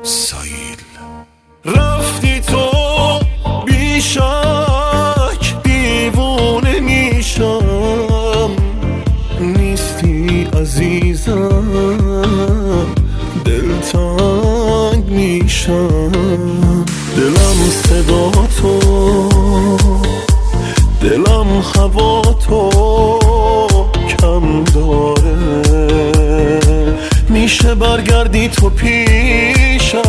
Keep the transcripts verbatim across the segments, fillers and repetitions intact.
سایل. رفتی تو بیشک دیوونه میشم، نیستی عزیزم دلتنگ میشم. دلم صدا تو، دلم هوا تو کم داره، میشه برگردی تو پیشم.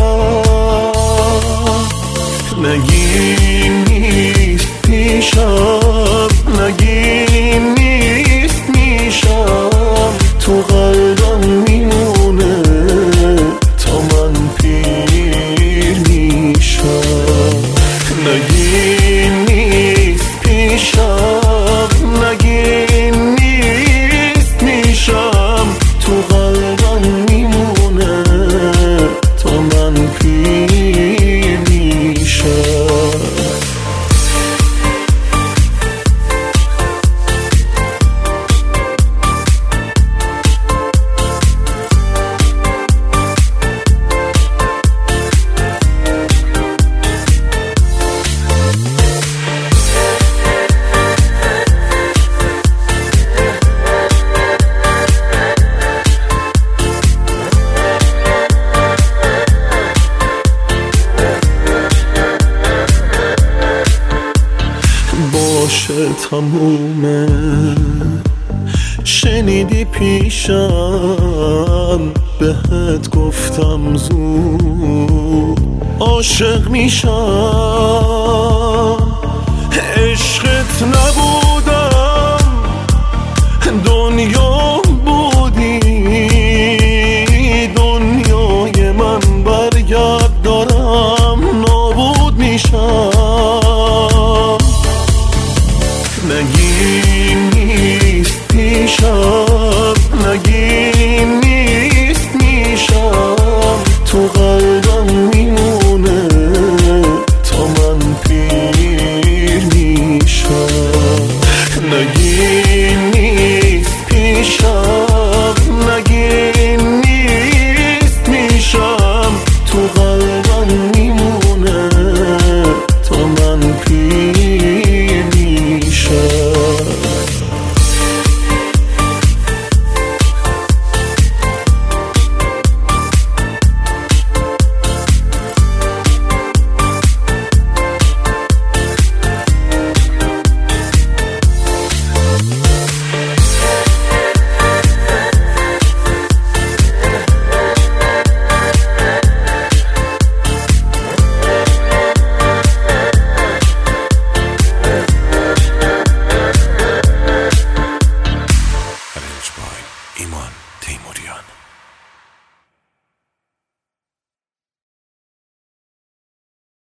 نگی نیست پیشم، نگی نیست میشم، تو قلبم میمونه تا من پیر میشم. نگی نیست پیشم، نگی نیست میشم، تو قلبم میمونه تا من پیر میشم. باشه تمومه، شنیدی پیشم بهت گفتم زود عاشق میشم. عشقت نبودم دنیا بودی، دنیای من برگرد دارم نابود میشم. نگی نیست پیشم، نگی